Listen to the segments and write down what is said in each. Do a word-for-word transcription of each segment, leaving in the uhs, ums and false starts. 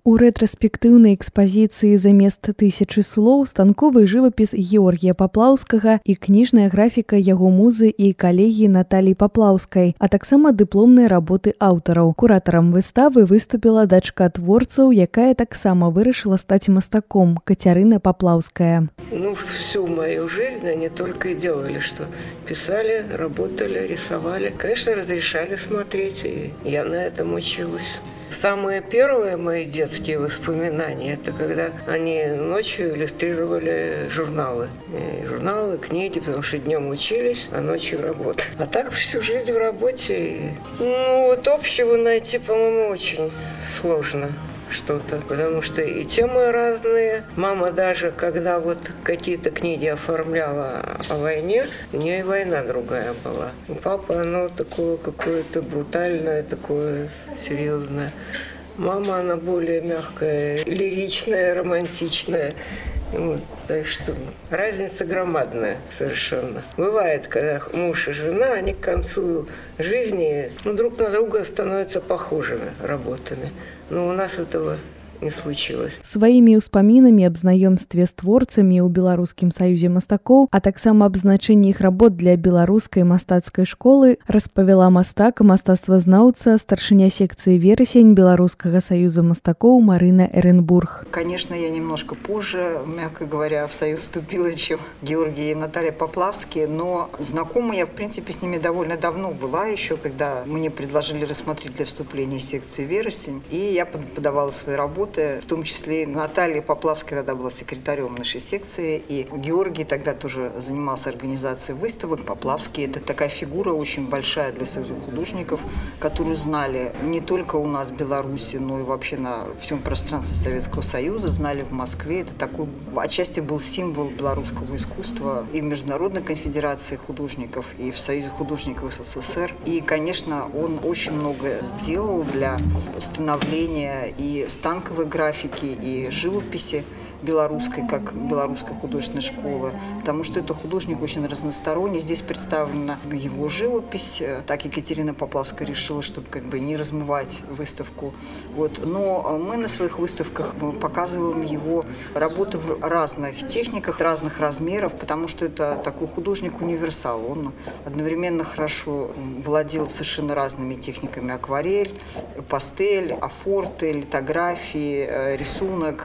У рэтраспектыўнай экспазіцыі замест тысячы слоў станковы жывапіс Георгія Паплаўскага і кніжная графіка яго музы і калегі Наталіі Паплаўскай, а таксама дыпломныя работы аўтараў. Куратарам выставы выступіла дачка творцаў, якая таксама вырашыла стаць мастаком, Кацярына Паплаўская. Ну, всю мою жизнь они только и делали, что писали, работали, рисовали. Конечно, разрешали смотреть, и я на этом училась. Самые первые мои детские воспоминания – это когда они ночью иллюстрировали журналы. И журналы, книги, потому что днем учились, а ночью работали. А так всю жизнь в работе. Ну, вот общего найти, по-моему, очень сложно что-то, потому что и темы разные. Мама даже, когда вот какие-то книги оформляла о войне, у нее и война другая была. У папы оно такое какое-то брутальное, такое серьезное. Мама, она более мягкая, лиричная, романтичная. Вот, так что разница громадная совершенно. Бывает, когда муж и жена, они к концу жизни ну, друг на друга становятся похожими работами. Но у нас этого не случилось. Сваімі ўспамінамі аб знаёмстве з творцамі ў Беларускім саюзе мастакоў, а таксама аб значэнні іх работ для беларускай мастацкай школы распавяла мастак, мастацтвазнаўца, старшыня секцыі «Верасень» Беларускага саюза мастакоў Марина Эренбург. Конечно, я немножко позже, мягко говоря, в союз вступила, чем Георгий и Наталья Поплавские, но знакома я, в принципе, с ними довольно давно была, еще когда мне предложили рассмотреть для вступления секции «Верасень», и я подавала свои работы. В том числе Наталья Поплавская тогда была секретарем нашей секции, и Георгий тогда тоже занимался организацией выставок. Поплавский – это такая фигура очень большая для Союза художников, которую знали не только у нас в Беларуси, но и вообще на всем пространстве Советского Союза, знали в Москве. Это такой, отчасти был символ белорусского искусства и в Международной конфедерации художников, и в Союзе художников СССР. И, конечно, он очень много сделал для становления и станковой графики и живописи белорусской, как белорусской художественной школы, потому что это художник очень разносторонний. Здесь представлена его живопись. Так Екатерина Поплавская решила, чтобы как бы не размывать выставку. Вот. Но мы на своих выставках показываем его работы в разных техниках, разных размеров, потому что это такой художник-универсал. Он одновременно хорошо владел совершенно разными техниками: акварель, пастель, афорты, литографии, рисунок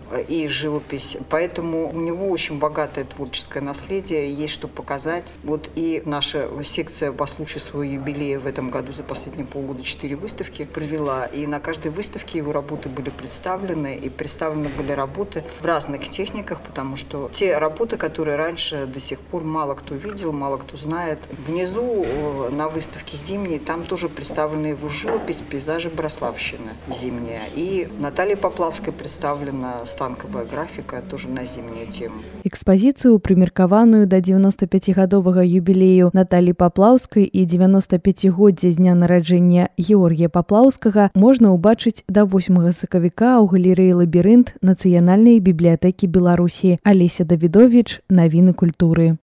и живопись. живопись, поэтому у него очень богатое творческое наследие, есть что показать. Вот и наша секция по случаю своего юбилея в этом году за последние полгода четыре выставки провела, и на каждой выставке его работы были представлены, и представлены были работы в разных техниках, потому что те работы, которые раньше до сих пор мало кто видел, мало кто знает. Внизу на выставке зимней там тоже представлена его живопись, пейзажи Браславщины зимняя, и Наталья Поплавская представлена станковая графика тоже на зимнюю тему. Экспазіцыю, прымеркаваную да дзевяностапяцігадовага юбілею Наталіі Паплаўскай і дзевяностапяцігоддзя з дня нараджэння Георгія Паплаўскага можна ўбачыць да восьмага сакавіка ў галерэі «Лабірынт» Нацыянальнай бібліятэкі Беларусі. Алеся Давідовіч, навіны культуры.